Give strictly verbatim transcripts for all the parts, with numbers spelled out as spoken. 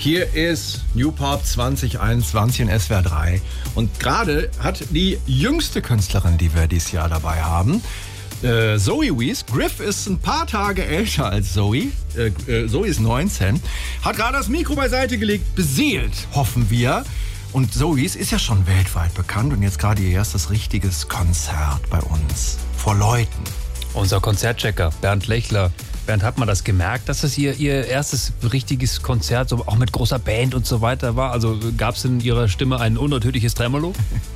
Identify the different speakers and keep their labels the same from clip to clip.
Speaker 1: Hier ist New Pop zwanzig einundzwanzig in S W R drei. Und gerade hat die jüngste Künstlerin, die wir dieses Jahr dabei haben, äh, Zoe Wees. Griff ist ein paar Tage älter als Zoe. Äh, äh, Zoe ist neunzehn. Hat gerade das Mikro beiseite gelegt, beseelt, hoffen wir. Und Zoe Wees ist ja schon weltweit bekannt und jetzt gerade ihr erstes richtiges Konzert bei uns. Vor Leuten.
Speaker 2: Unser Konzertchecker, Bernd Lechler. Bernd, hat man das gemerkt, dass es ihr, ihr erstes richtiges Konzert, so auch mit großer Band und so weiter war? Also gab es in ihrer Stimme ein unnatürliches Tremolo?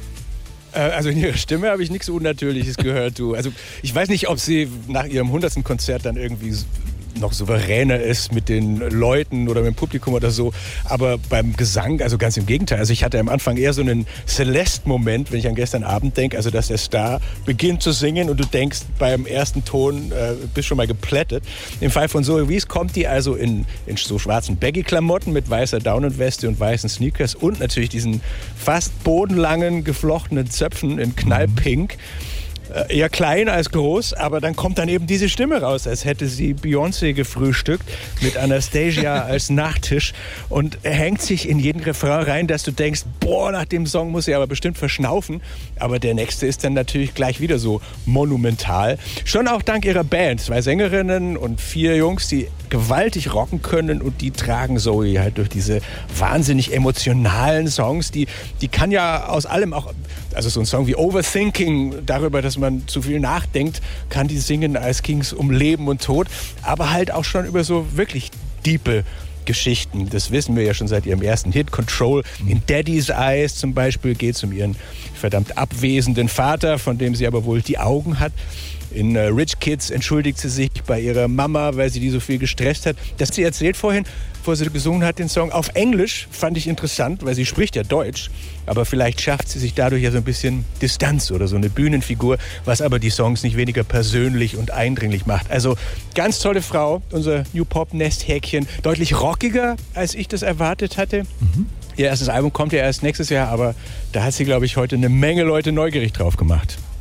Speaker 3: Also in ihrer Stimme habe ich nichts Unnatürliches gehört, du. Also ich weiß nicht, ob sie nach ihrem hundertsten Konzert dann irgendwie noch souveräner ist mit den Leuten oder mit dem Publikum oder so. Aber beim Gesang, also ganz im Gegenteil. Also ich hatte am Anfang eher so einen Celeste-Moment, wenn ich an gestern Abend denke, also dass der Star beginnt zu singen und du denkst beim ersten Ton, äh, bist schon mal geplättet. Im Fall von Zoe Wees kommt die also in, in so schwarzen Baggy-Klamotten mit weißer Down-und-Weste und weißen Sneakers und natürlich diesen fast bodenlangen, geflochtenen Zöpfen in Knallpink. Eher klein als groß, aber dann kommt dann eben diese Stimme raus, als hätte sie Beyoncé gefrühstückt mit Anastasia als Nachtisch und hängt sich in jeden Refrain rein, dass du denkst, boah, nach dem Song muss sie aber bestimmt verschnaufen. Aber der nächste ist dann natürlich gleich wieder so monumental. Schon auch dank ihrer Band, zwei Sängerinnen und vier Jungs, die gewaltig rocken können und die tragen Zoe halt durch diese wahnsinnig emotionalen Songs. Die, die kann ja aus allem auch, also so ein Song wie Overthinking, darüber, dass man zu viel nachdenkt, kann die singen, als ging es um Leben und Tod, aber halt auch schon über so wirklich diepe Geschichten. Das wissen wir ja schon seit ihrem ersten Hit, Control. In Daddy's Eyes zum Beispiel geht es um ihren verdammt abwesenden Vater, von dem sie aber wohl die Augen hat. In uh, Rich Kids entschuldigt sie sich bei ihrer Mama, weil sie die so viel gestresst hat. Das sie erzählt vorhin, bevor sie gesungen hat, den Song auf Englisch, fand ich interessant, weil sie spricht ja Deutsch. Aber vielleicht schafft sie sich dadurch ja so ein bisschen Distanz oder so eine Bühnenfigur, was aber die Songs nicht weniger persönlich und eindringlich macht. Also ganz tolle Frau, unser New Pop Nesthäkchen. Deutlich rockiger, als ich das erwartet hatte. Mhm. Ihr erstes Album kommt ja erst nächstes Jahr, aber da hat sie, glaube ich, heute eine Menge Leute neugierig drauf gemacht.